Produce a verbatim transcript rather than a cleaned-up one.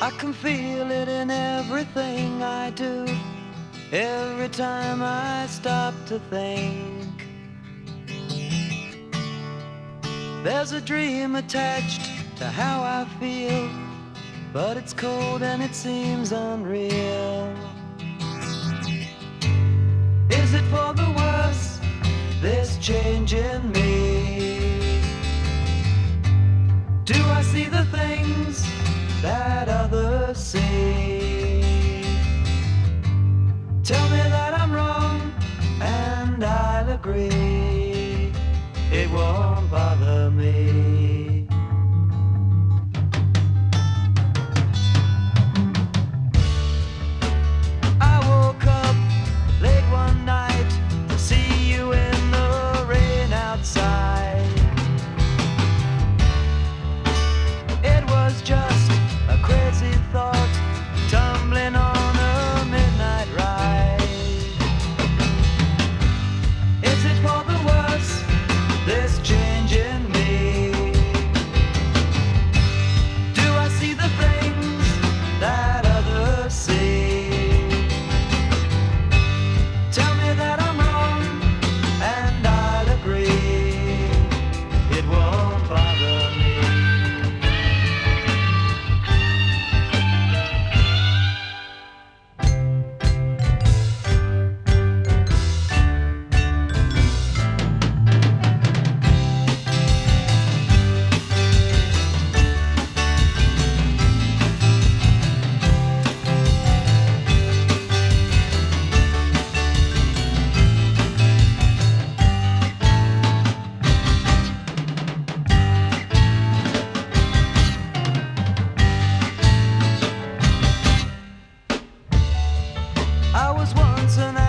I can feel it in everything I do, every time I stop to think. There's a dream attached to how I feel, but it's cold and it seems unreal. Is it for the worse, this change in me? Do I see the things that others see? Tell me that I'm wrong and I'll agree. It won't bother me. I woke up late one night to see you in the rain outside. It was just a crazy thought, tumbling on a midnight ride. Is it for the worse, this change in me? Do I see the things that others see? Tell me that I'm wrong and I'll agree. It won't bother me. I was once an